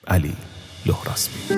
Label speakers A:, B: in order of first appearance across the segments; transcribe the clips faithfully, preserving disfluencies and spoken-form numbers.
A: علی لهراسبی.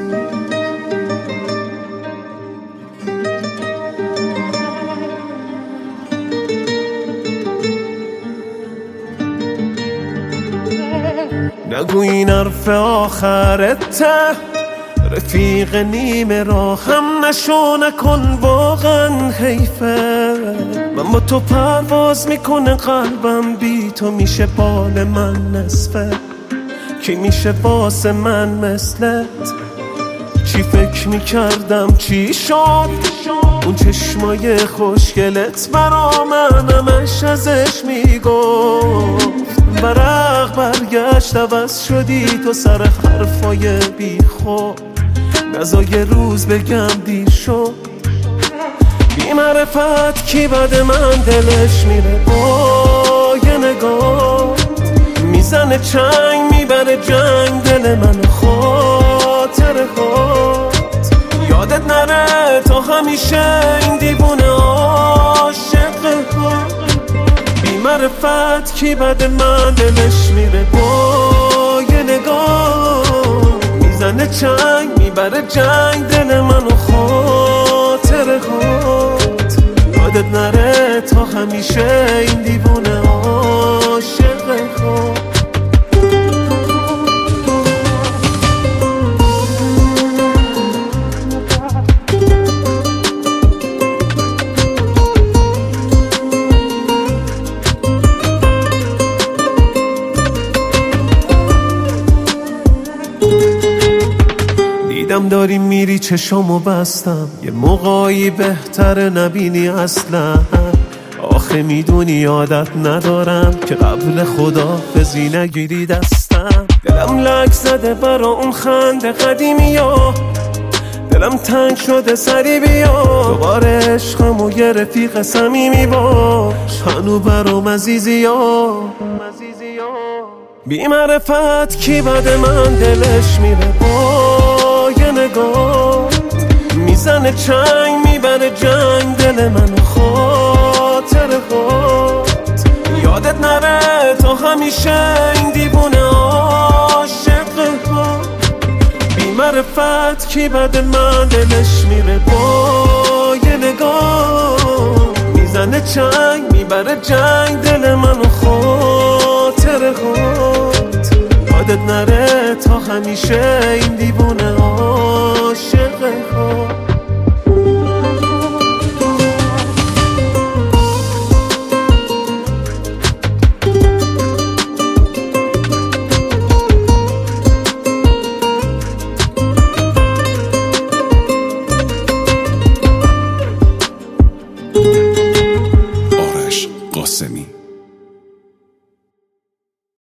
B: نگو این حرف آخرته، رفیق نیمه راهم نشو، نکن واقعا حیفه. من با تو پرواز میکنه قلبم، بی تو میشه بال من نصفه. کی میشه واسه من مثلت؟ چی فکر میکردم چی شد؟ اون چشمای خوشگلت برا من همش ازش میگفت. ورق برگشت عوض شدی تو سر حرفای بی خود. نزا یه روز بگم دیر شد. بی معرفت کی بد من دلش میره با یه نگاه. میزنه چنگ میبره جنگ دل من، خاطر خود یادت نره تا همیشه این دیوونه عاشق خود. بی معرفت کی بد من دلش میره با یه نگاه. میزنه چنگ میبره جنگ دل من و خاطر خود یادت نره تا همیشه این دیوونه عاشق خود. دیدم داری میری چشامو بستم، یه موقعی بهتر نبینی اصلا. آخه میدونی عادت ندارم که قبل خداحافظی نگیری دستم. دلم لک زده برا اون خنده قدیمی ها، دلم تنگ شده سری بیا. دوباره عشقم و یه رفیق صمیمی باش، هنو برام عزیزی ها. بی معرفت کی بد من دلش میره با یه نگاه. میزنه چنگ میبره جنگ دل من و خاطر خود یادت نره تا همیشه این دیوونه عاشق خود. بی معرفت کی بد من دلش میره با یه نگاه. میزنه چنگ میبره جنگ دل من و خاطر خود یادت نره تا همیشه این دیوونه عاشق خود.
A: آرش قاسمی.